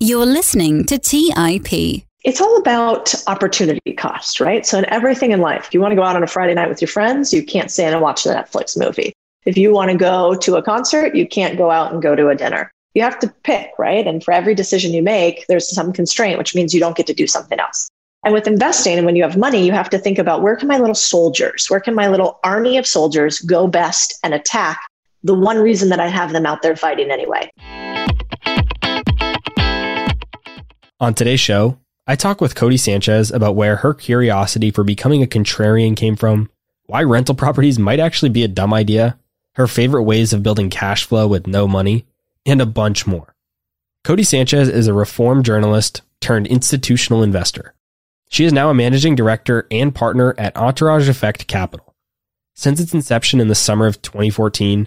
You're listening to TIP. It's all about opportunity cost, right? So in everything in life, if you want to go out on a Friday night with your friends, you can't stay in and watch the Netflix movie. If you want to go to a concert, you can't go out and go to a dinner. You have to pick, right? And for every decision you make, there's some constraint, which means you don't get to do something else. And with investing, and when you have money, you have to think about where can my little soldiers, where can my little army of soldiers go best and attack the one reason that I have them out there fighting anyway. On today's show, I talk with Codie Sanchez about where her curiosity for becoming a contrarian came from, why rental properties might actually be a dumb idea, her favorite ways of building cash flow with no money, and a bunch more. Codie Sanchez is a reformed journalist turned institutional investor. She is now a managing director and partner at Entourage Effect Capital. Since its inception in the summer of 2014,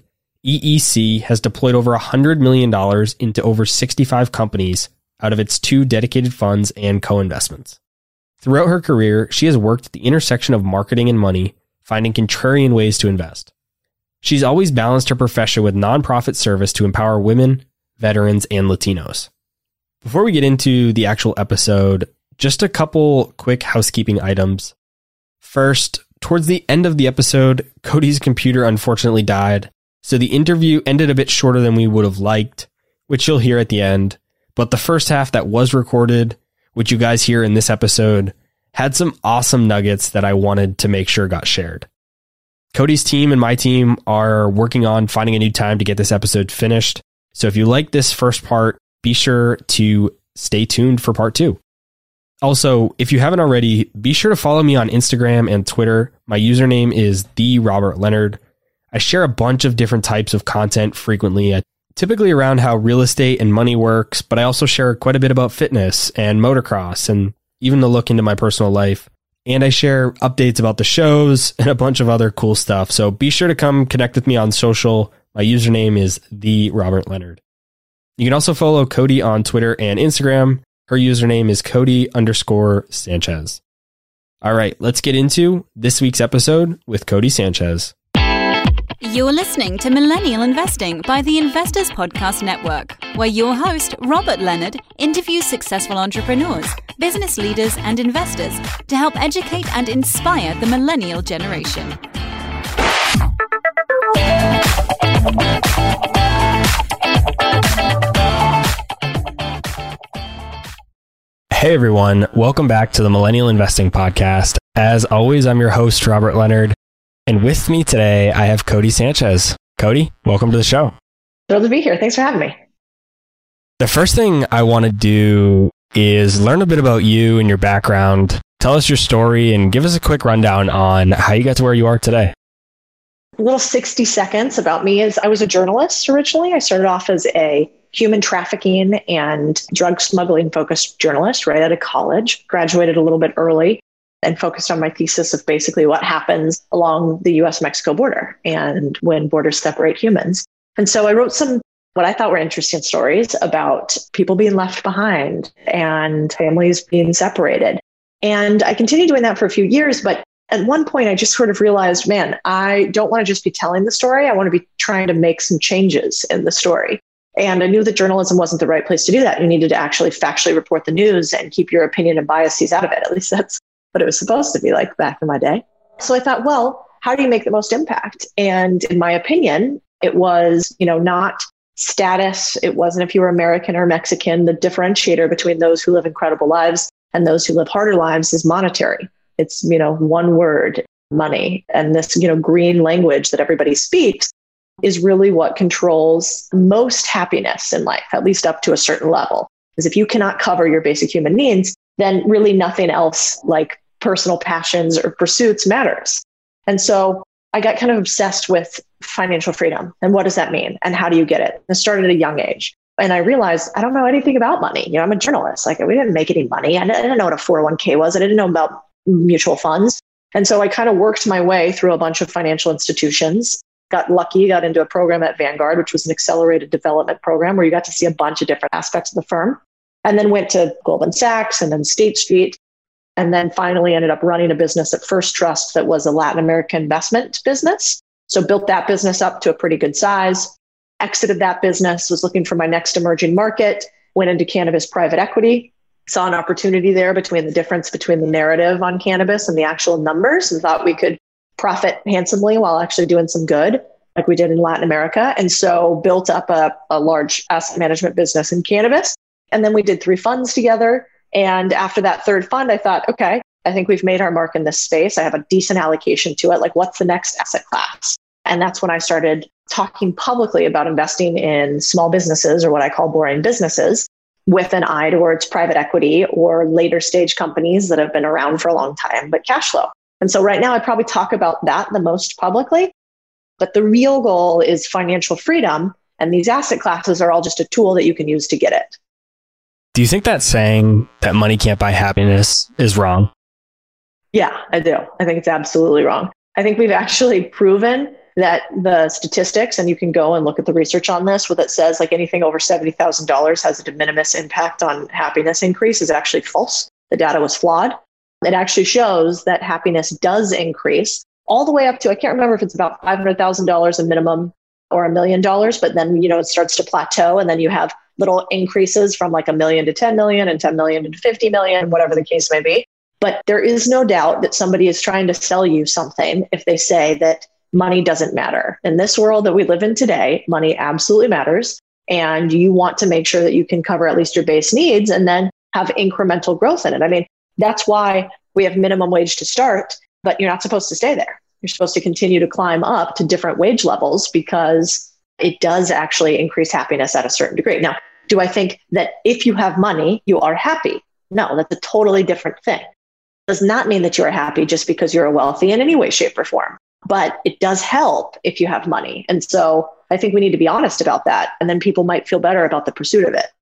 EEC has deployed over $100 million into over 65 companies out of its 2 dedicated funds and co-investments. Throughout her career, she has worked at the intersection of marketing and money, finding contrarian ways to invest. She's always balanced her profession with nonprofit service to empower women, veterans, and Latinos. Before we get into the actual episode, just a couple quick housekeeping items. First, towards the end of the episode, Codie's computer unfortunately died, so the interview ended a bit shorter than we would have liked, which you'll hear at the end. But the first half that was recorded, which you guys hear in this episode, had some awesome nuggets that I wanted to make sure got shared. Codie's team and my team are working on finding a new time to get this episode finished. So if you like this first part, be sure to stay tuned for part 2. Also, if you haven't already, be sure to follow me on Instagram and Twitter. My username is @RobertLeonard. I share a bunch of different types of content frequently, typically around how real estate and money works, but I also share quite a bit about fitness and motocross and even a look into my personal life. And I share updates about the shows and a bunch of other cool stuff. So be sure to come connect with me on social. My username is @RobertLeonard. You can also follow Codie on Twitter and Instagram. Her username is Codie_Sanchez. All right, let's get into this week's episode with Codie Sanchez. You're listening to Millennial Investing by the Investors Podcast Network, where your host, Robert Leonard, interviews successful entrepreneurs, business leaders, and investors to help educate and inspire the millennial generation. Hey everyone, welcome back to the Millennial Investing Podcast. As always, I'm your host, Robert Leonard. And with me today, I have Codie Sanchez. Codie, welcome to the show. Thrilled to be here. Thanks for having me. The first thing I want to do is learn a bit about you and your background. Tell us your story and give us a quick rundown on how you got to where you are today. A little 60 seconds about me is I was a journalist originally. I started off as a human trafficking and drug smuggling focused journalist right out of college, graduated a little bit early, and focused on my thesis of basically what happens along the US-Mexico border and when borders separate humans. And so I wrote some what I thought were interesting stories about people being left behind and families being separated. And I continued doing that for a few years, but at one point I just sort of realized, man, I don't want to just be telling the story. I want to be trying to make some changes in the story. And I knew that journalism wasn't the right place to do that. You needed to actually factually report the news and keep your opinion and biases out of it. At least that's what it was supposed to be like back in my day. So I thought, well, how do you make the most impact? And in my opinion, it was, not status. It wasn't if you were American or Mexican. The differentiator between those who live incredible lives and those who live harder lives is monetary. It's, one word, money. And this, green language that everybody speaks is really what controls most happiness in life, at least up to a certain level. Because if you cannot cover your basic human needs, then really nothing else like personal passions or pursuits matters. And so I got kind of obsessed with financial freedom. And what does that mean? And how do you get it? I started at a young age. And I realized I don't know anything about money. I'm a journalist. Like, we didn't make any money. I didn't know what a 401k was. I didn't know about mutual funds. And so I kind of worked my way through a bunch of financial institutions, got lucky, got into a program at Vanguard, which was an accelerated development program where you got to see a bunch of different aspects of the firm. And then went to Goldman Sachs and then State Street. And then finally ended up running a business at First Trust that was a Latin American investment business. So built that business up to a pretty good size, exited that business, was looking for my next emerging market, went into cannabis private equity, saw an opportunity there between the difference between the narrative on cannabis and the actual numbers, and thought we could profit handsomely while actually doing some good, like we did in Latin America. And so built up a large asset management business in cannabis. And then we did 3 funds together. And after that 3rd fund, I thought, okay, I think we've made our mark in this space. I have a decent allocation to it. Like, what's the next asset class? And that's when I started talking publicly about investing in small businesses, or what I call boring businesses, with an eye towards private equity or later stage companies that have been around for a long time, but cash flow. And so right now I probably talk about that the most publicly, but the real goal is financial freedom. And these asset classes are all just a tool that you can use to get it. Do you think that saying that money can't buy happiness is wrong? Yeah, I do. I think it's absolutely wrong. I think we've actually proven that the statistics, and you can go and look at the research on this, where it says like anything over $70,000 has a de minimis impact on happiness increase, is actually false. The data was flawed. It actually shows that happiness does increase all the way up to, I can't remember if it's about $500,000 a minimum or $1 million, but then, it starts to plateau, and then you have little increases from like $1 million to 10 million and 10 million to 50 million, whatever the case may be. But there is no doubt that somebody is trying to sell you something if they say that money doesn't matter. In this world that we live in today, money absolutely matters. And you want to make sure that you can cover at least your base needs and then have incremental growth in it. I mean, that's why we have minimum wage to start, but you're not supposed to stay there. You're supposed to continue to climb up to different wage levels, because it does actually increase happiness at a certain degree. Now, do I think that if you have money, you are happy? No, that's a totally different thing. It does not mean that you are happy just because you're wealthy in any way, shape, or form. But it does help if you have money. And so I think we need to be honest about that. And then people might feel better about the pursuit of it.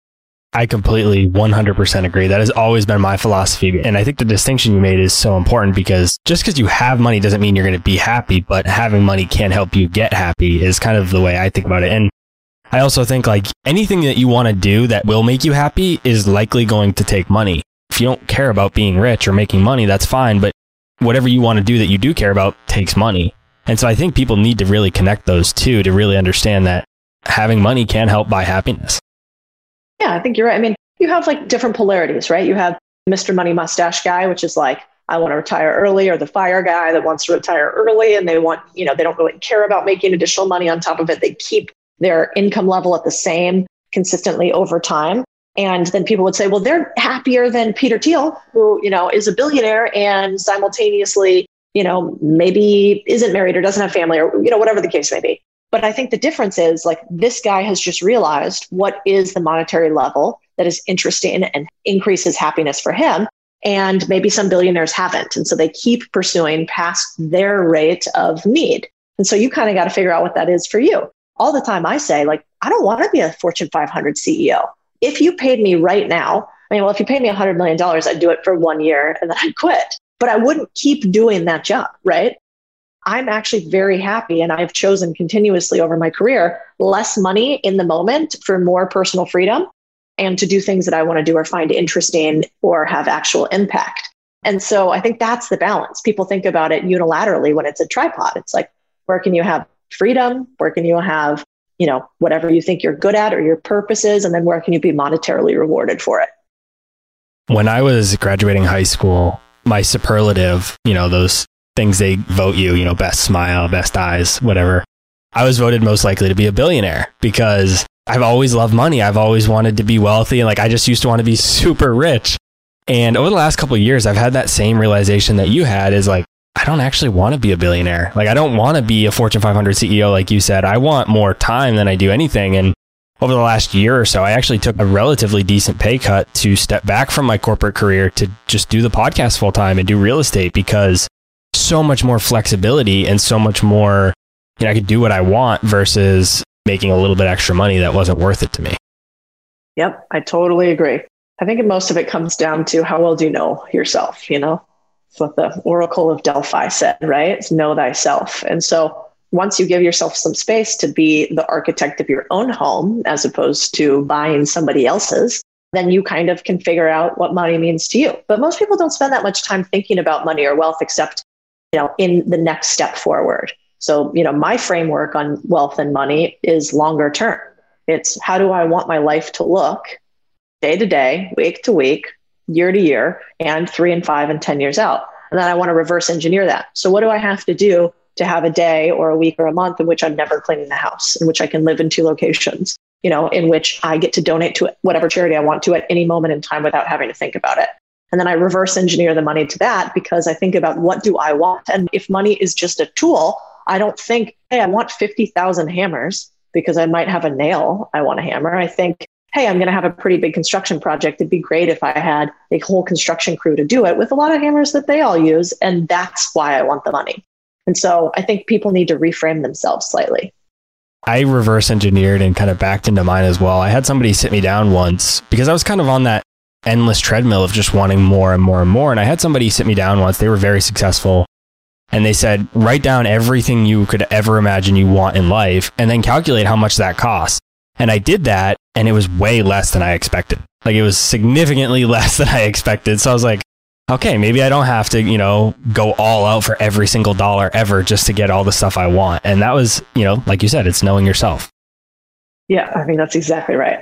I completely 100% agree. That has always been my philosophy. And I think the distinction you made is so important, because just because you have money doesn't mean you're going to be happy, but having money can help you get happy is kind of the way I think about it. And I also think like anything that you want to do that will make you happy is likely going to take money. If you don't care about being rich or making money, that's fine. But whatever you want to do that you do care about takes money. And so I think people need to really connect those two to really understand that having money can help buy happiness. Yeah, I think you're right. I mean, you have like different polarities, right? You have Mr. Money Mustache guy, which is like, I want to retire early, or the FIRE guy that wants to retire early, and they want, they don't really care about making additional money on top of it. They keep their income level at the same consistently over time. And then people would say, well, they're happier than Peter Thiel, who, is a billionaire and simultaneously, maybe isn't married or doesn't have family, or, whatever the case may be. But I think the difference is like this guy has just realized what is the monetary level that is interesting and increases happiness for him. And maybe some billionaires haven't. And so they keep pursuing past their rate of need. And so you kind of got to figure out what that is for you. All the time I say, like, I don't want to be a Fortune 500 CEO. If you paid me right now, if you paid me $100 million, I'd do it for 1 year and then I'd quit. But I wouldn't keep doing that job, right? I'm actually very happy, and I've chosen continuously over my career, less money in the moment for more personal freedom and to do things that I want to do or find interesting or have actual impact. And so I think that's the balance. People think about it unilaterally when it's a tripod. It's like, where can you have freedom? Where can you have, whatever you think you're good at or your purpose is? And then where can you be monetarily rewarded for it? When I was graduating high school, my superlative, those things they vote you, best smile, best eyes, whatever. I was voted most likely to be a billionaire because I've always loved money. I've always wanted to be wealthy. And I just used to want to be super rich. And over the last couple of years, I've had that same realization that you had, is I don't actually want to be a billionaire. I don't want to be a Fortune 500 CEO. Like you said, I want more time than I do anything. And over the last year or so, I actually took a relatively decent pay cut to step back from my corporate career to just do the podcast full time and do real estate, because so much more flexibility and so much more, I could do what I want versus making a little bit extra money that wasn't worth it to me. Yep, I totally agree. I think most of it comes down to how well do you know yourself, It's what the Oracle of Delphi said, right? It's know thyself. And so once you give yourself some space to be the architect of your own home, as opposed to buying somebody else's, then you kind of can figure out what money means to you. But most people don't spend that much time thinking about money or wealth, except in the next step forward. So, my framework on wealth and money is longer term. It's how do I want my life to look day to day, week to week, year to year, and 3 and 5 and 10 years out. And then I want to reverse engineer that. So what do I have to do to have a day or a week or a month in which I'm never cleaning the house, in which I can live in 2 locations, in which I get to donate to whatever charity I want to at any moment in time without having to think about it. And then I reverse engineer the money to that because I think about what do I want? And if money is just a tool, I don't think, hey, I want 50,000 hammers because I might have a nail I want to hammer. I think, hey, I'm going to have a pretty big construction project. It'd be great if I had a whole construction crew to do it with a lot of hammers that they all use. And that's why I want the money. And so I think people need to reframe themselves slightly. I reverse engineered and kind of backed into mine as well. I had somebody sit me down once because I was kind of on that endless treadmill of just wanting more and more and more. And I had somebody sit me down once. They were very successful. And they said, write down everything you could ever imagine you want in life and then calculate how much that costs. And I did that and it was way less than I expected. Like it was significantly less than I expected. So I was like, okay, maybe I don't have to, go all out for every single dollar ever just to get all the stuff I want. And that was, like you said, it's knowing yourself. Yeah, I think that's exactly right.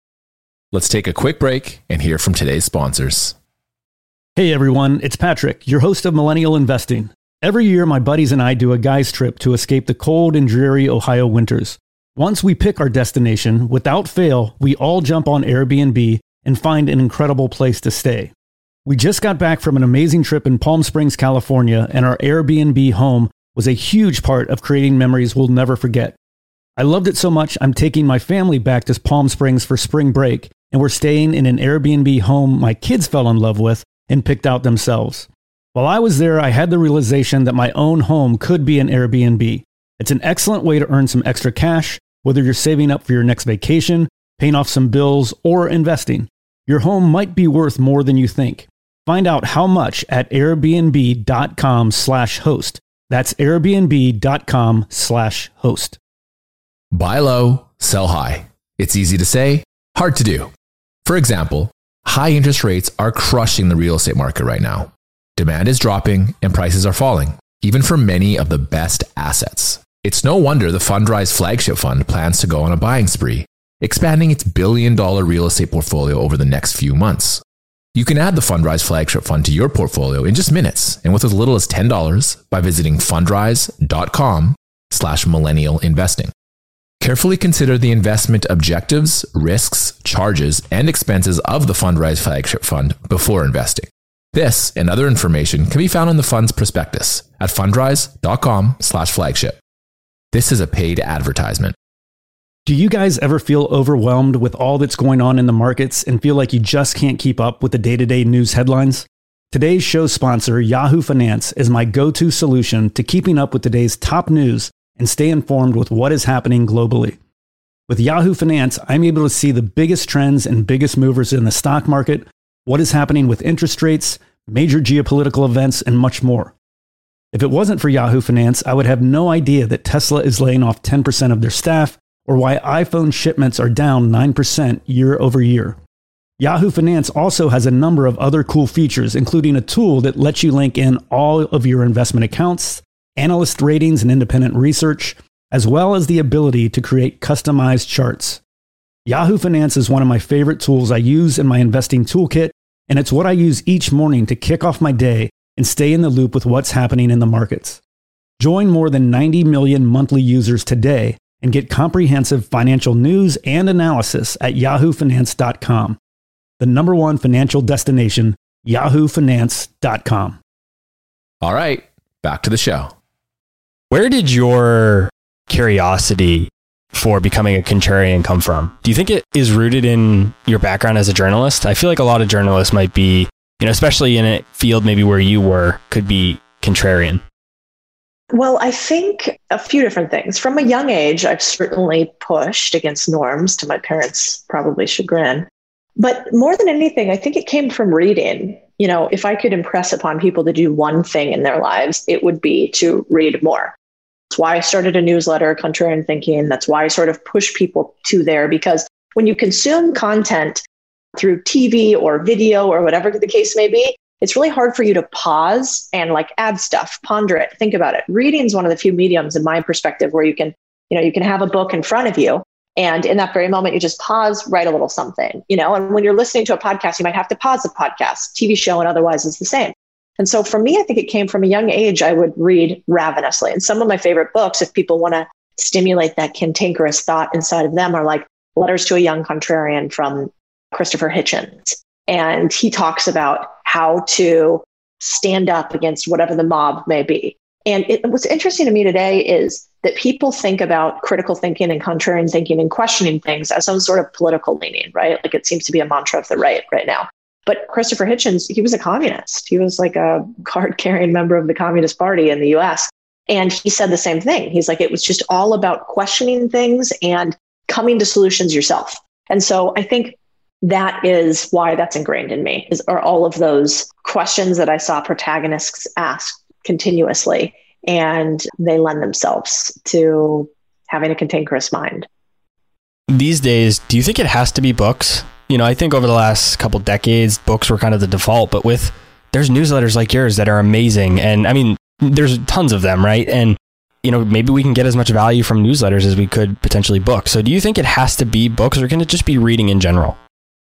Let's take a quick break and hear from today's sponsors. Hey everyone, it's Patrick, your host of Millennial Investing. Every year, my buddies and I do a guy's trip to escape the cold and dreary Ohio winters. Once we pick our destination, without fail, we all jump on Airbnb and find an incredible place to stay. We just got back from an amazing trip in Palm Springs, California, and our Airbnb home was a huge part of creating memories we'll never forget. I loved it so much, I'm taking my family back to Palm Springs for spring break, and we're staying in an Airbnb home my kids fell in love with and picked out themselves. While I was there, I had the realization that my own home could be an Airbnb. It's an excellent way to earn some extra cash, whether you're saving up for your next vacation, paying off some bills, or investing. Your home might be worth more than you think. Find out how much at airbnb.com/host. That's airbnb.com/host. Buy low, sell high. It's easy to say, hard to do. For example, high interest rates are crushing the real estate market right now. Demand is dropping and prices are falling, even for many of the best assets. It's no wonder the Fundrise flagship fund plans to go on a buying spree, expanding its billion-dollar real estate portfolio over the next few months. You can add the Fundrise flagship fund to your portfolio in just minutes and with as little as $10 by visiting fundrise.com/millennial investing. Carefully consider the investment objectives, risks, charges, and expenses of the Fundrise flagship fund before investing. This and other information can be found in the fund's prospectus at fundrise.com/flagship. This is a paid advertisement. Do you guys ever feel overwhelmed with all that's going on in the markets and feel like you just can't keep up with the day-to-day news headlines? Today's show sponsor, Yahoo Finance, is my go-to solution to keeping up with today's top news and stay informed with what is happening globally. With Yahoo Finance, I'm able to see the biggest trends and biggest movers in the stock market, what is happening with interest rates, major geopolitical events, and much more. If it wasn't for Yahoo Finance, I would have no idea that Tesla is laying off 10% of their staff or why iPhone shipments are down 9% year over year. Yahoo Finance also has a number of other cool features, including a tool that lets you link in all of your investment accounts, analyst ratings and independent research, as well as the ability to create customized charts. Yahoo Finance is one of my favorite tools I use in my investing toolkit, and it's what I use each morning to kick off my day and stay in the loop with what's happening in the markets. Join more than 90 million monthly users today and get comprehensive financial news and analysis at yahoofinance.com. The number one financial destination, yahoofinance.com. All right, back to the show. Where did your curiosity for becoming a contrarian come from? Do you think it is rooted in your background as a journalist? I feel like a lot of journalists might be, especially in a field maybe where you were, could be contrarian. Well, I think a few different things. From a young age, I've certainly pushed against norms, to my parents' probably chagrin. But more than anything, I think it came from reading. If I could impress upon people to do one thing in their lives, it would be to read more. That's why I started a newsletter, Contrarian Thinking. That's why I sort of push people to there, because when you consume content through TV or video or whatever the case may be, it's really hard for you to pause and add stuff, ponder it, think about it. Reading is one of the few mediums in my perspective where you can have a book in front of you And in that very moment, you just pause, write a little something, and when you're listening to a podcast, you might have to pause the podcast. TV show and otherwise is the same. And so for me, I think it came from a young age. I would read ravenously. And some of my favorite books, if people want to stimulate that cantankerous thought inside of them, are like Letters to a Young Contrarian from Christopher Hitchens. And he talks about how to stand up against whatever the mob may be. And what's interesting to me today is that people think about critical thinking and contrarian thinking and questioning things as some sort of political leaning, right? Like it seems to be a mantra of the right now. But Christopher Hitchens, he was a communist. He was like a card-carrying member of the Communist Party in the US. And he said the same thing. He's like, it was just all about questioning things and coming to solutions yourself. And so I think that is why that's ingrained in me, are all of those questions that I saw protagonists ask continuously, and they lend themselves to having a cantankerous mind. These days, do you think it has to be books? I think over the last couple decades, books were kind of the default, but there's newsletters like yours that are amazing. And I mean, there's tons of them, right? And, maybe we can get as much value from newsletters as we could potentially books. So do you think it has to be books, or can it just be reading in general?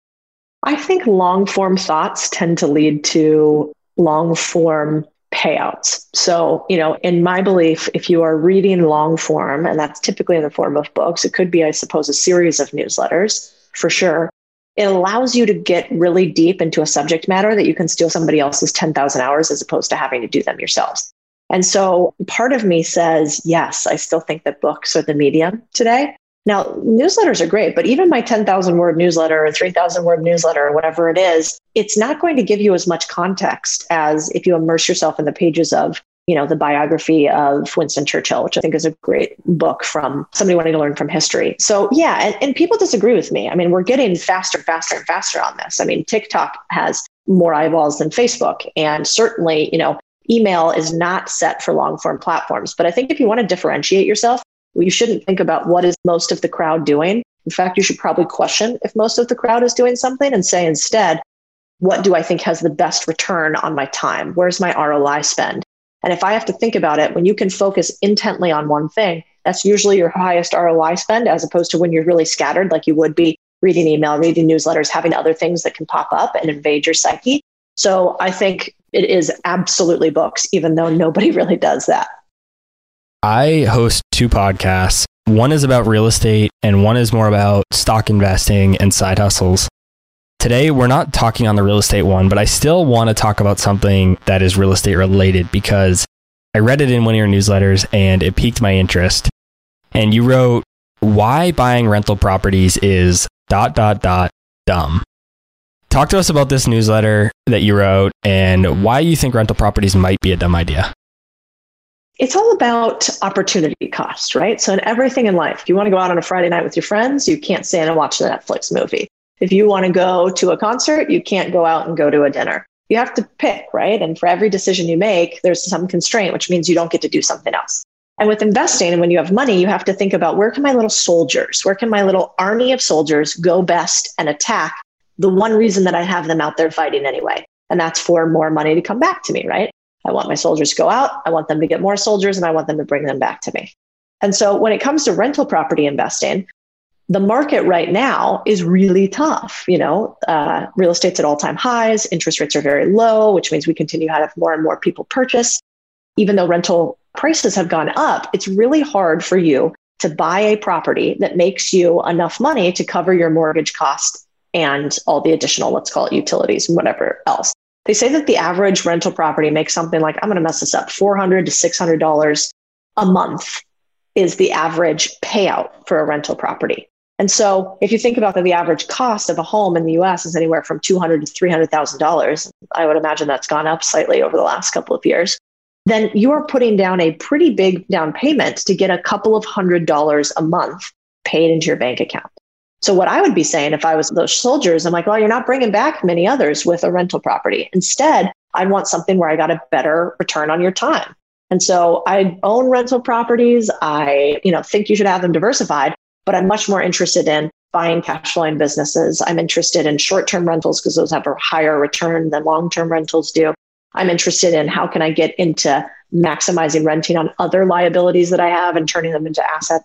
I think long form thoughts tend to lead to long form payouts. So, in my belief, if you are reading long form, and that's typically in the form of books, it could be, I suppose, a series of newsletters for sure. It allows you to get really deep into a subject matter that you can steal somebody else's 10,000 hours as opposed to having to do them yourselves. And so part of me says, yes, I still think that books are the medium today. Now, newsletters are great, but even my 10,000 word newsletter or 3,000 word newsletter or whatever it is, it's not going to give you as much context as if you immerse yourself in the pages of, the biography of Winston Churchill, which I think is a great book from somebody wanting to learn from history. So yeah, and people disagree with me. I mean, we're getting faster on this. I mean, TikTok has more eyeballs than Facebook. And certainly, email is not set for long form platforms. But I think if you want to differentiate yourself, you shouldn't think about what is most of the crowd doing. In fact, you should probably question if most of the crowd is doing something and say instead, what do I think has the best return on my time? Where's my ROI spend? And if I have to think about it, when you can focus intently on one thing, that's usually your highest ROI spend, as opposed to when you're really scattered, like you would be reading email, reading newsletters, having other things that can pop up and invade your psyche. So I think it is absolutely books, even though nobody really does that. I host 2 podcasts. One is about real estate and one is more about stock investing and side hustles. Today, we're not talking on the real estate one, but I still want to talk about something that is real estate related because I read it in one of your newsletters and it piqued my interest. And you wrote, why buying rental properties is ... dumb. Talk to us about this newsletter that you wrote and why you think rental properties might be a dumb idea. It's all about opportunity cost, right? So in everything in life, if you want to go out on a Friday night with your friends, you can't stay in and watch the Netflix movie. If you want to go to a concert, you can't go out and go to a dinner. You have to pick, right? And for every decision you make, there's some constraint, which means you don't get to do something else. And with investing, and when you have money, you have to think about where can my little soldiers, where can my little army of soldiers go best and attack the one reason that I have them out there fighting anyway. And that's for more money to come back to me, right? I want my soldiers to go out. I want them to get more soldiers and I want them to bring them back to me. And so when it comes to rental property investing, the market right now is really tough. Real estate's at all-time highs. Interest rates are very low, which means we continue to have more and more people purchase. Even though rental prices have gone up, it's really hard for you to buy a property that makes you enough money to cover your mortgage cost and all the additional, let's call it utilities and whatever else. They say that the average rental property makes something like, I'm going to mess this up, $400 to $600 a month is the average payout for a rental property. And so if you think about the average cost of a home in the US is anywhere from $200,000 to $300,000, I would imagine that's gone up slightly over the last couple of years, then you are putting down a pretty big down payment to get a couple of $100s a month paid into your bank account. So what I would be saying if I was those soldiers, I'm like, well, you're not bringing back many others with a rental property. Instead, I'd want something where I got a better return on your time. And so I own rental properties. I think you should have them diversified, but I'm much more interested in buying cash flowing businesses. I'm interested in short-term rentals because those have a higher return than long-term rentals do. I'm interested in how can I get into maximizing renting on other liabilities that I have and turning them into assets.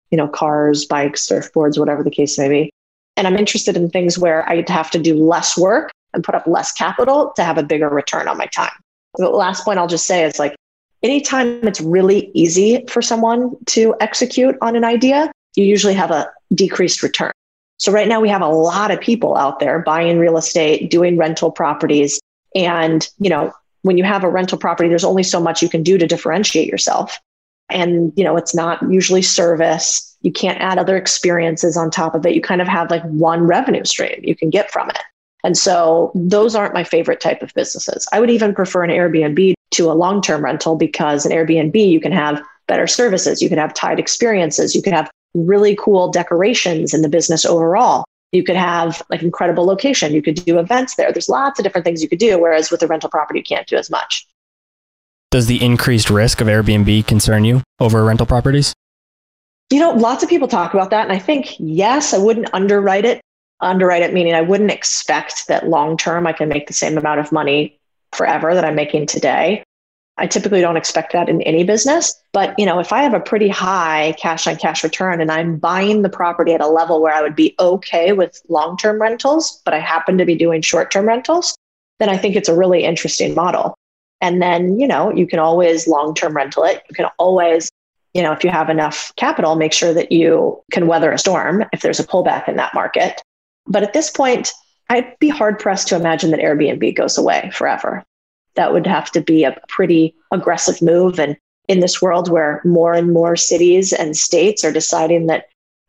cars, bikes, surfboards, whatever the case may be. And I'm interested in things where I'd have to do less work and put up less capital to have a bigger return on my time. The last point I'll just say is like, anytime it's really easy for someone to execute on an idea, you usually have a decreased return. So right now we have a lot of people out there buying real estate, doing rental properties. And, when you have a rental property, there's only so much you can do to differentiate yourself. And, it's not usually service. You can't add other experiences on top of it. You kind of have like one revenue stream you can get from it. And so those aren't my favorite type of businesses. I would even prefer an Airbnb to a long-term rental, because an Airbnb, you can have better services. You can have tied experiences. You can have really cool decorations in the business overall. You could have like incredible location. You could do events there. There's lots of different things you could do. Whereas with a rental property, you can't do as much. Does the increased risk of Airbnb concern you over rental properties? Lots of people talk about that. And I think, yes, I wouldn't underwrite it. Underwrite it meaning I wouldn't expect that long-term I can make the same amount of money forever that I'm making today. I typically don't expect that in any business. But, if I have a pretty high cash on cash return and I'm buying the property at a level where I would be okay with long-term rentals, but I happen to be doing short-term rentals, then I think it's a really interesting model. And then, you can always long-term rental it. You can always, if you have enough capital, make sure that you can weather a storm if there's a pullback in that market. But at this point, I'd be hard pressed to imagine that Airbnb goes away forever. That would have to be a pretty aggressive move. And in this world where more and more cities and states are deciding that,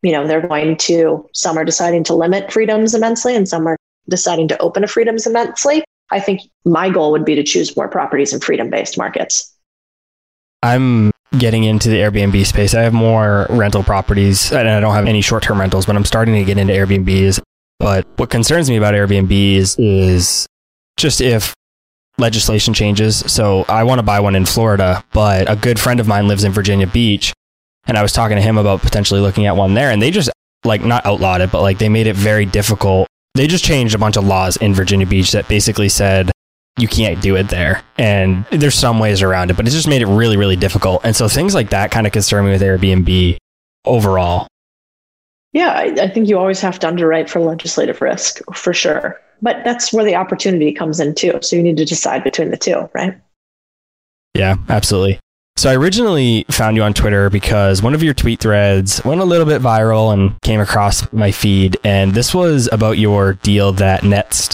some are deciding to limit freedoms immensely and some are deciding to open freedoms immensely. I think my goal would be to choose more properties in freedom-based markets. I'm getting into the Airbnb space. I have more rental properties and I don't have any short-term rentals, but I'm starting to get into Airbnbs. But what concerns me about Airbnbs is just if legislation changes. So I want to buy one in Florida, but a good friend of mine lives in Virginia Beach. And I was talking to him about potentially looking at one there. And they just not outlawed it, but they made it very difficult. They just changed a bunch of laws in Virginia Beach that basically said you can't do it there. And there's some ways around it, but it just made it really, really difficult. And so things like that kind of concern me with Airbnb overall. Yeah, I think you always have to underwrite for legislative risk, for sure. But that's where the opportunity comes in too. So you need to decide between the two, right? Yeah, absolutely. So I originally found you on Twitter because one of your tweet threads went a little bit viral and came across my feed. And this was about your deal that nets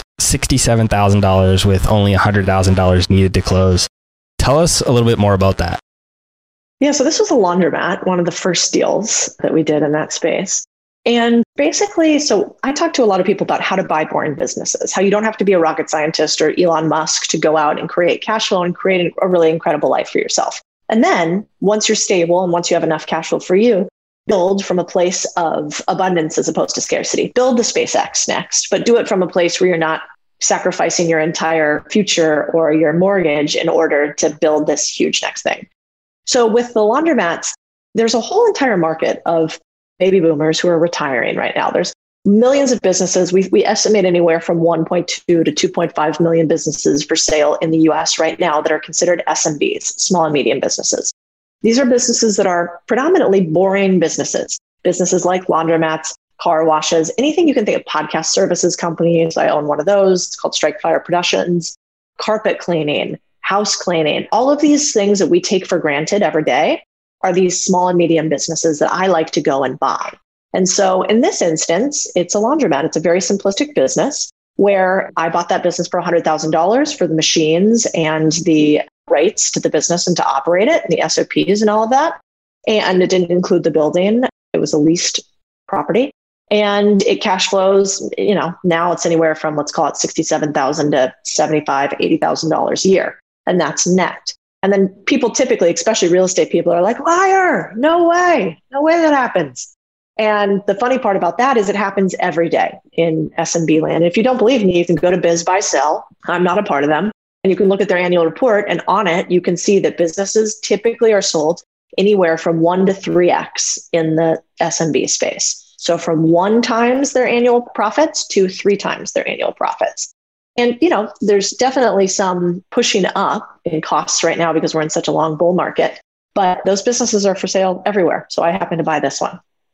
$67,000 with only $100,000 needed to close. Tell us a little bit more about that. Yeah, so this was a laundromat, one of the first deals that we did in that space. And basically, so I talked to a lot of people about how to buy boring businesses, how you don't have to be a rocket scientist or Elon Musk to go out and create cash flow and create a really incredible life for yourself. And then once you're stable and once you have enough cash flow for you, build from a place of abundance as opposed to scarcity. Build the SpaceX next, but do it from a place where you're not sacrificing your entire future or your mortgage in order to build this huge next thing. So with the laundromats, there's a whole entire market of baby boomers who are retiring right now. There's millions of businesses. We estimate anywhere from 1.2 to 2.5 million businesses for sale in the US right now that are considered SMBs, small and medium businesses. These are businesses that are predominantly boring businesses like laundromats, car washes, anything you can think of, podcast services companies. I own one of those. It's called Strike Fire Productions, carpet cleaning, house cleaning. All of these things that we take for granted every day are these small and medium businesses that I like to go and buy. And so in this instance, it's a laundromat. It's a very simplistic business where I bought that business for $100,000 for the machines and the rights to the business and to operate it, and the SOPs and all of that. And it didn't include the building. It was a leased property. And it cash flows, now it's anywhere from, let's call it $67,000 to $75,000, $80,000 a year. And that's net. And then people typically, especially real estate people, are like, liar, no way that happens. And the funny part about that is it happens every day in SMB land. And if you don't believe me, you can go to Biz Buy Sell. I'm not a part of them. And you can look at their annual report, and on it, you can see that businesses typically are sold anywhere from 1 to 3x in the SMB space. So from 1 times their annual profits to 3 times their annual profits. And, there's definitely some pushing up in costs right now because we're in such a long bull market, but those businesses are for sale everywhere. So I happen to buy this one.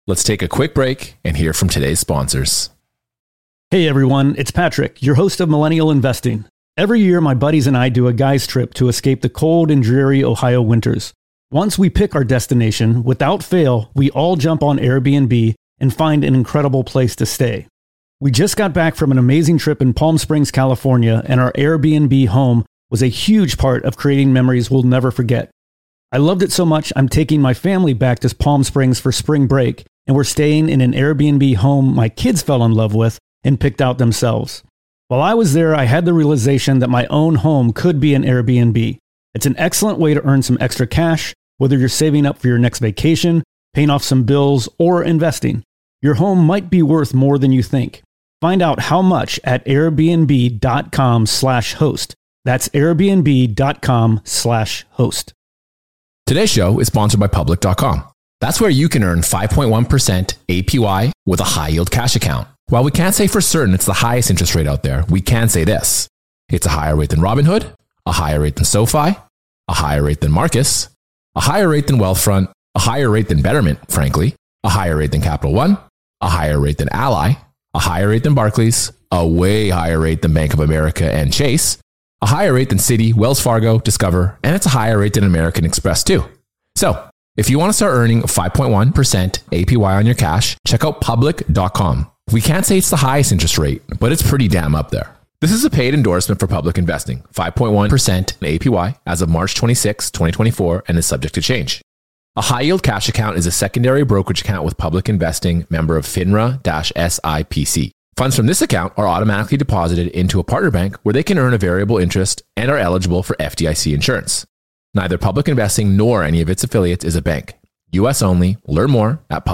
Let's take a quick break and hear from today's sponsors. Hey everyone, it's Patrick, your host of Millennial Investing. Every year, my buddies and I do a guy's trip to escape the cold and dreary Ohio winters. Once we pick our destination, without fail, we all jump on Airbnb and find an incredible place to stay. We just got back from an amazing trip in Palm Springs, California, and our Airbnb home was a huge part of creating memories we'll never forget. I loved it so much, I'm taking my family back to Palm Springs for spring break, and we're staying in an Airbnb home my kids fell in love with and picked out themselves. While I was there, I had the realization that my own home could be an Airbnb. It's an excellent way to earn some extra cash, whether you're saving up for your next vacation, paying off some bills, or investing. Your home might be worth more than you think. Find out how much at airbnb.com/host. That's airbnb.com/host. Today's show is sponsored by public.com. That's where you can earn 5.1% APY with a high yield cash account. While we can't say for certain it's the highest interest rate out there, we can say this. It's a higher rate than Robinhood, a higher rate than SoFi, a higher rate than Marcus, a higher rate than Wealthfront, a higher rate than Betterment, frankly, a higher rate than Capital One, a higher rate than Ally, a higher rate than Barclays, a way higher rate than Bank of America and Chase, a higher rate than Citi, Wells Fargo, Discover, and it's a higher rate than American Express too. So, if you want to start earning 5.1% APY on your cash, check out public.com. We can't say it's the highest interest rate, but it's pretty damn up there. This is a paid endorsement for Public Investing, 5.1% APY as of March 26, 2024, and is subject to change. A high-yield cash account is a secondary brokerage account with Public Investing, member of FINRA-SIPC. Funds from this account are automatically deposited into a partner bank where they can earn a variable interest and are eligible for FDIC insurance. Neither Public Investing nor any of its affiliates is a bank. US only. Learn more at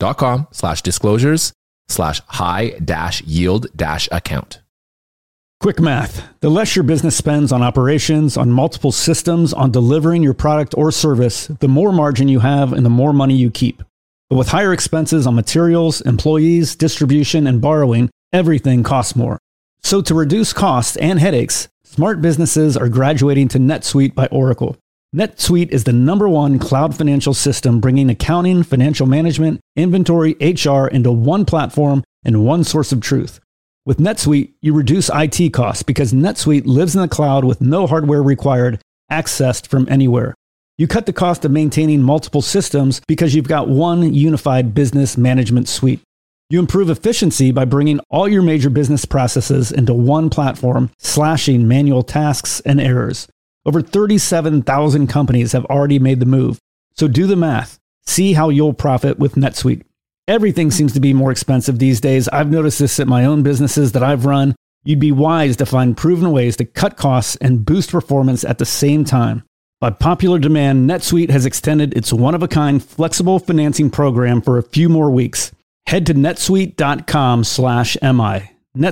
public.com/disclosures/high-yield-account. Quick math. The less your business spends on operations, on multiple systems, on delivering your product or service, the more margin you have and the more money you keep. But with higher expenses on materials, employees, distribution, and borrowing, everything costs more. So to reduce costs and headaches, smart businesses are graduating to NetSuite by Oracle. NetSuite is the #1 cloud financial system bringing accounting, financial management, inventory, HR into one platform and one source of truth. With NetSuite, you reduce IT costs because NetSuite lives in the cloud with no hardware required, accessed from anywhere. You cut the cost of maintaining multiple systems because you've got one unified business management suite. You improve efficiency by bringing all your major business processes into one platform, slashing manual tasks and errors. Over 37,000 companies have already made the move. So do the math. See how you'll profit with NetSuite. Everything seems to be more expensive these days. I've noticed this at my own businesses that I've run. You'd be wise to find proven ways to cut costs and boost performance at the same time. By popular demand, NetSuite has extended its one-of-a-kind flexible financing program for a few more weeks. Head to netsuite.com/MI.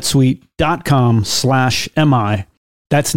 netsuite.com/MI. That's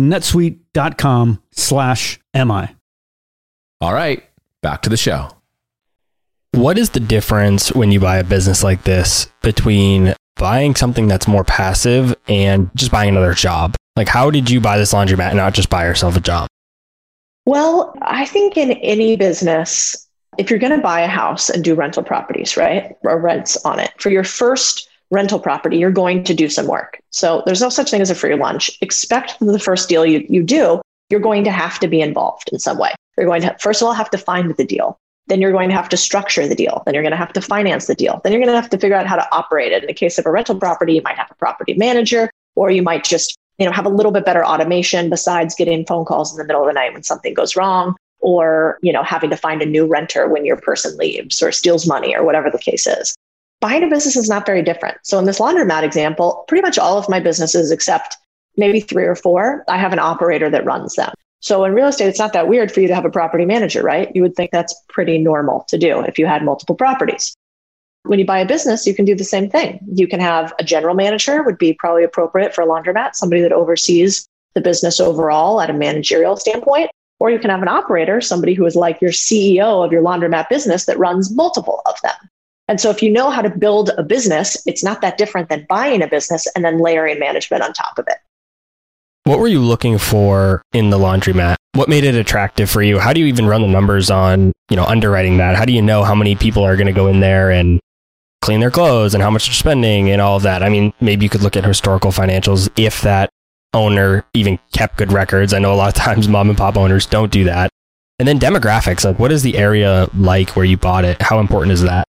netsuite.com/MI. All right, back to the show. What is the difference when you buy a business like this between buying something that's more passive and just buying another job? Like, how did you buy this laundromat and not just buy yourself a job? Well, I think in any business, if you're going to buy a house and do rental properties, right, or rents on it, for your first rental property, you're going to do some work. So there's no such thing as a free lunch. Expect the first deal you do, you're going to have to be involved in some way. You're going to, first of all, have to find the deal. Then you're going to have to structure the deal. Then you're going to have to finance the deal. Then you're going to have to figure out how to operate it. In the case of a rental property, you might have a property manager, or you might just have a little bit better automation besides getting phone calls in the middle of the night when something goes wrong, or, having to find a new renter when your person leaves or steals money or whatever the case is. Buying a business is not very different. So in this laundromat example, pretty much all of my businesses, except maybe 3 or 4, I have an operator that runs them. So in real estate, it's not that weird for you to have a property manager, right? You would think that's pretty normal to do if you had multiple properties. When you buy a business, you can do the same thing. You can have a general manager, would be probably appropriate for a laundromat, somebody that oversees the business overall at a managerial standpoint. Or you can have an operator, somebody who is like your CEO of your laundromat business that runs multiple of them. And so if you know how to build a business, it's not that different than buying a business and then layering management on top of it. What were you looking for in the laundromat? What made it attractive for you? How do you even run the numbers on, underwriting that? How do you know how many people are going to go in there and clean their clothes and how much they're spending and all of that. I mean, maybe you could look at historical financials if that owner even kept good records. I know a lot of times mom and pop owners don't do that. And then demographics, like what is the area like where you bought it? How important is that?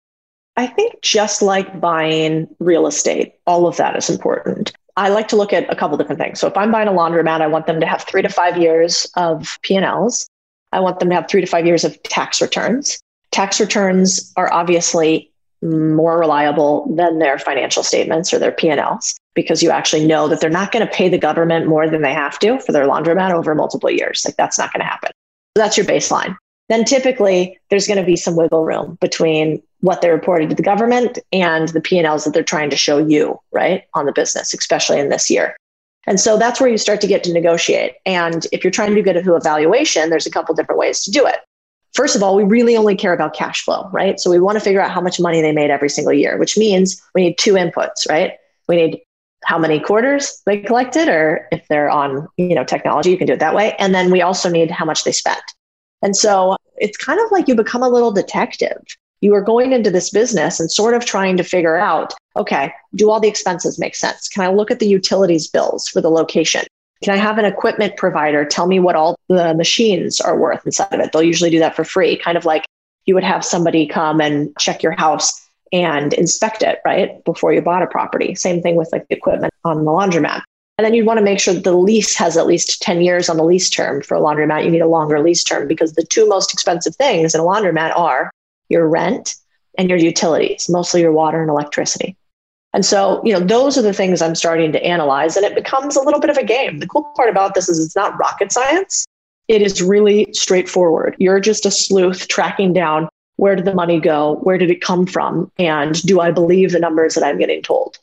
I think just like buying real estate, all of that is important. I like to look at a couple different things. So if I'm buying a laundromat, I want them to have 3 to 5 years of P&Ls. I want them to have 3 to 5 years of tax returns. Tax returns are obviously more reliable than their financial statements or their P&Ls because you actually know that they're not going to pay the government more than they have to for their laundromat over multiple years. Like that's not going to happen. So that's your baseline. Then typically there's going to be some wiggle room between what they reported to the government and the P&Ls that they're trying to show you, right, on the business, especially in this year. And so that's where you start to get to negotiate. And if you're trying to get a evaluation, there's a couple different ways to do it. First of all, we really only care about cash flow, right? So we want to figure out how much money they made every single year, which means we need 2 inputs, right? We need how many quarters they collected, or if they're on, technology, you can do it that way. And then we also need how much they spent. And so it's kind of like you become a little detective. You are going into this business and sort of trying to figure out, okay, do all the expenses make sense? Can I look at the utilities bills for the location? Can I have an equipment provider tell me what all the machines are worth inside of it? They'll usually do that for free, kind of like you would have somebody come and check your house and inspect it, right, before you bought a property. Same thing with like the equipment on the laundromat. And then you'd want to make sure that the lease has at least 10 years on the lease term. For a laundromat, you need a longer lease term because the 2 most expensive things in a laundromat are your rent and your utilities, mostly your water and electricity. And so, those are the things I'm starting to analyze, and it becomes a little bit of a game. The cool part about this is it's not rocket science. It is really straightforward. You're just a sleuth tracking down, where did the money go? Where did it come from? And do I believe the numbers that I'm getting told?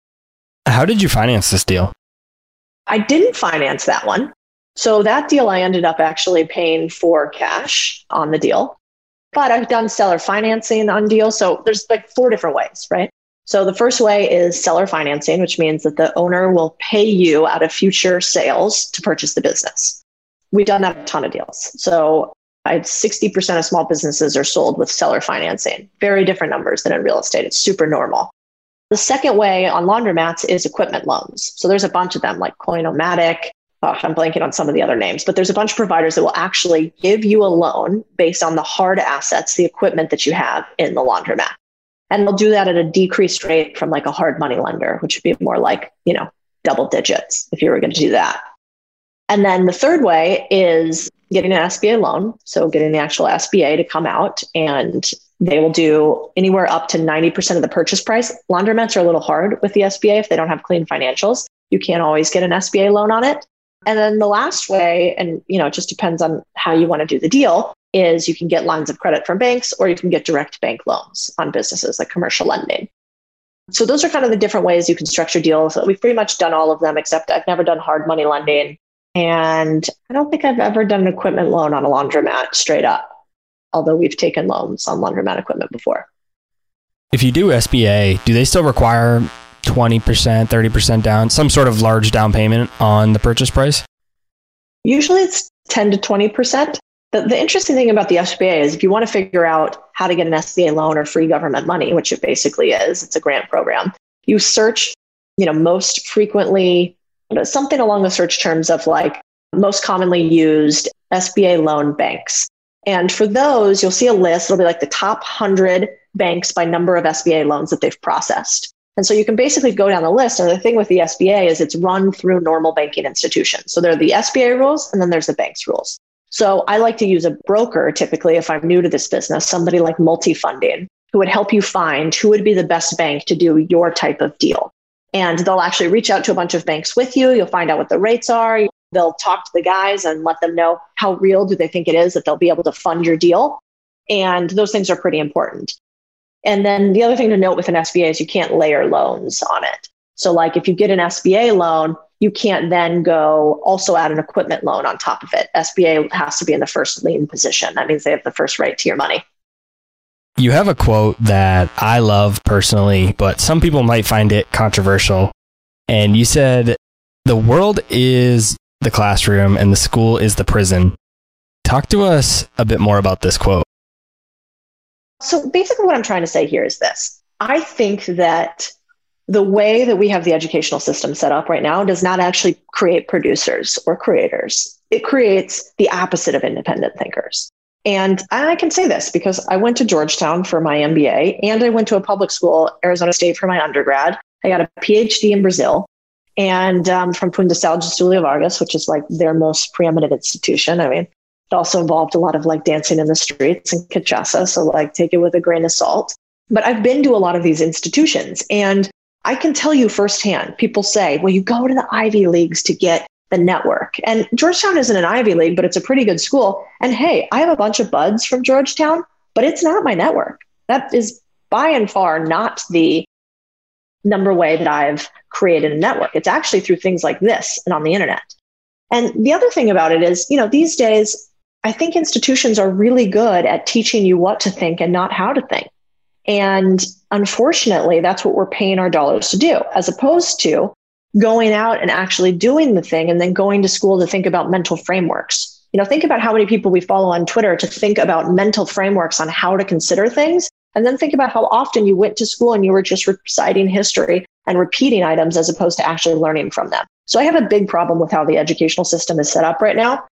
How did you finance this deal? I didn't finance that one. So that deal, I ended up actually paying for cash on the deal. But I've done seller financing on deals. So there's like 4 different ways, right? So the first way is seller financing, which means that the owner will pay you out of future sales to purchase the business. We've done that a ton of deals. So 60% of small businesses are sold with seller financing. Very different numbers than in real estate. It's super normal. The second way on laundromats is equipment loans. So there's a bunch of them like Coinomatic. I'm blanking on some of the other names, but there's a bunch of providers that will actually give you a loan based on the hard assets, the equipment that you have in the laundromat. And they'll do that at a decreased rate from like a hard money lender, which would be more like, double digits if you were going to do that. And then the third way is getting an SBA loan. So getting the actual SBA to come out, and they will do anywhere up to 90% of the purchase price. Laundromats are a little hard with the SBA if they don't have clean financials. You can't always get an SBA loan on it. And then the last way, and it just depends on how you want to do the deal, is you can get lines of credit from banks, or you can get direct bank loans on businesses like commercial lending. So those are kind of the different ways you can structure deals. We've pretty much done all of them, except I've never done hard money lending. And I don't think I've ever done an equipment loan on a laundromat straight up, although we've taken loans on laundromat equipment before. If you do SBA, do they still require 20%, 30% down, some sort of large down payment on the purchase price? Usually it's 10 to 20%. The interesting thing about the SBA is if you want to figure out how to get an SBA loan or free government money, which it basically is, it's a grant program, you search, most frequently, something along the search terms of like most commonly used SBA loan banks. And for those, you'll see a list. It'll be like the top 100 banks by number of SBA loans that they've processed. And so you can basically go down the list. And the thing with the SBA is it's run through normal banking institutions. So there are the SBA rules, and then there's the bank's rules. So I like to use a broker, typically, if I'm new to this business, somebody like Multifunding, who would help you find who would be the best bank to do your type of deal. And they'll actually reach out to a bunch of banks with you. You'll find out what the rates are. They'll talk to the guys and let them know how real do they think it is that they'll be able to fund your deal. And those things are pretty important. And then the other thing to note with an SBA is you can't layer loans on it. So like if you get an SBA loan, you can't then go also add an equipment loan on top of it. SBA has to be in the first lien position. That means they have the first right to your money. You have a quote that I love personally, but some people might find it controversial. And you said, "The world is the classroom and the school is the prison." Talk to us a bit more about this quote. So basically what I'm trying to say here is this. I think that the way that we have the educational system set up right now does not actually create producers or creators. It creates the opposite of independent thinkers. And I can say this because I went to Georgetown for my MBA and I went to a public school, Arizona State, for my undergrad. I got a PhD in Brazil and from Fundação Getúlio Vargas, which is like their most preeminent institution. I mean, it also involved a lot of like dancing in the streets and cachaça. So like take it with a grain of salt. But I've been to a lot of these institutions and I can tell you firsthand, people say, well, you go to the Ivy Leagues to get the network. And Georgetown isn't an Ivy League, but it's a pretty good school. And hey, I have a bunch of buds from Georgetown, but it's not my network. That is by and far not the number way that I've created a network. It's actually through things like this and on the internet. And the other thing about it is, these days, I think institutions are really good at teaching you what to think and not how to think. And unfortunately, that's what we're paying our dollars to do, as opposed to going out and actually doing the thing and then going to school to think about mental frameworks. Think about how many people we follow on Twitter to think about mental frameworks on how to consider things. And then think about how often you went to school and you were just reciting history and repeating items as opposed to actually learning from them. So I have a big problem with how the educational system is set up right now.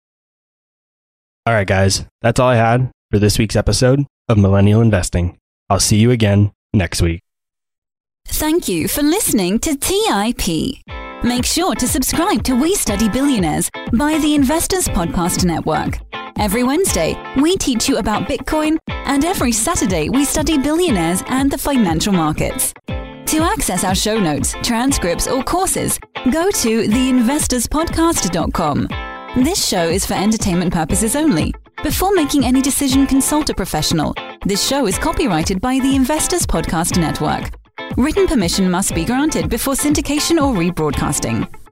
All right, guys, that's all I had for this week's episode of Millennial Investing. I'll see you again next week. Thank you for listening to TIP. Make sure to subscribe to We Study Billionaires by the Investors Podcast Network. Every Wednesday, we teach you about Bitcoin, and every Saturday, we study billionaires and the financial markets. To access our show notes, transcripts, or courses, go to theinvestorspodcast.com. This show is for entertainment purposes only. Before making any decision, consult a professional. This show is copyrighted by the Investors Podcast Network. Written permission must be granted before syndication or rebroadcasting.